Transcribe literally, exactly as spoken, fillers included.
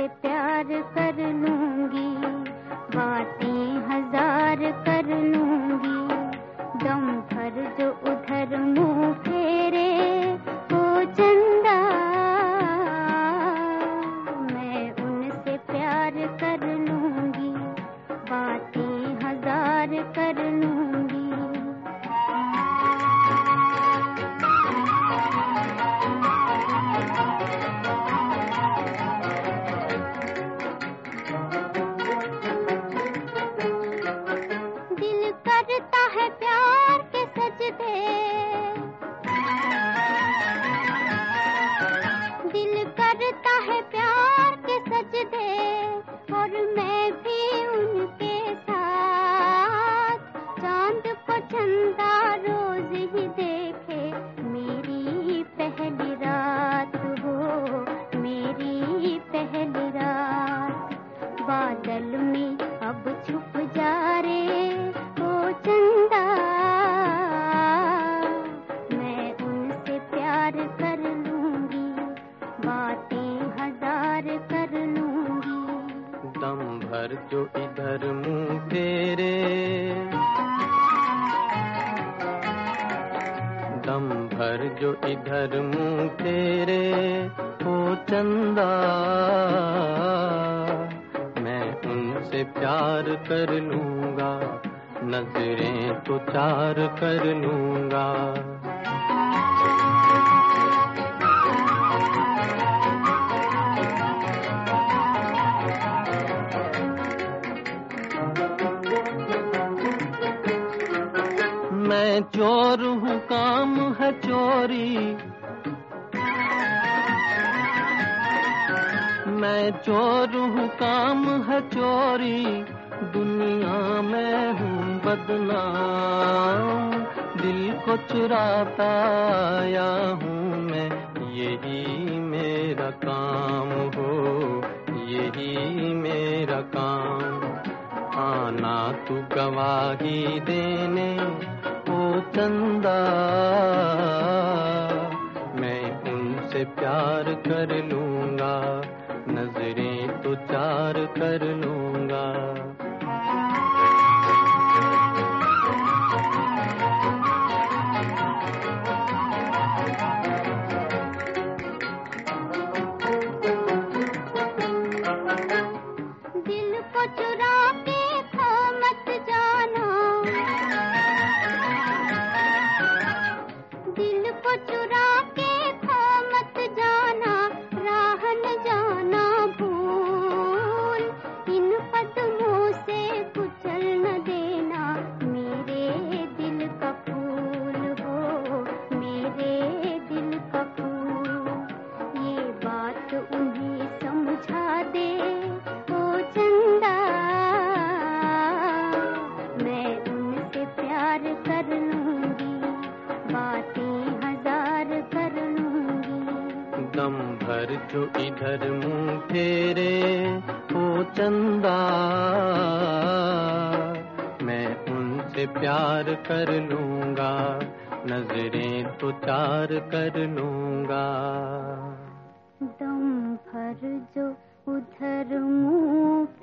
उनसे प्यार कर लूंगी, बातें हजार कर लूंगी। दम भर जो उधर मुंह फेरे ओ चंदा, मैं उनसे प्यार कर लूंगी, बातें हजार कर लूंगी। दिल करता है प्यार के सजदे, दिल करता है प्यार के सजदे, और मैं भी उनके साथ। चांद को चंदा रोज ही देखे, मेरी पहली रात हो, मेरी पहली रात। बादल में अब छुप जा रे ओ चंदा, मैं उनसे प्यार कर लूंगी, बातें हजार कर लूंगी। दम भर जो इधर मुंह फेरे, दम भर जो इधर मुंह फेरे ओ चंदा, मैं उनसे प्यार कर लूंगा, नजरें तो चार कर लूंगा। मैं चोर हूँ काम है चोरी, मैं चोर हूँ काम है चोरी, दुनिया में हूँ बदनाम। दिल को चुराता आया हूँ मैं, यही मेरा काम हो, यही मेरा काम। आना तू गवाही देने ओ चंदा, मैं उनसे प्यार कर लूंगा, नजरें तो चार कर लूंगा। दिल को चुरा के खो मत जाना, दिल को चुरा के खो मत जाना, राह न जाना भूल। इन कदमों से कुचल न देना मेरे दिल का फूल हो, मेरे दिल का फूल। ये बात उन्हें समझा दे ओ चंदा, मैं उनसे प्यार कर लूंगी, बातें हजार कर लूंगी। दम भर जो इधर मुंह फेरे ओ चंदा, मैं उनसे प्यार कर लूंगा, नजरें तो चार कर लूंगा। दम भर जो उधर मुंह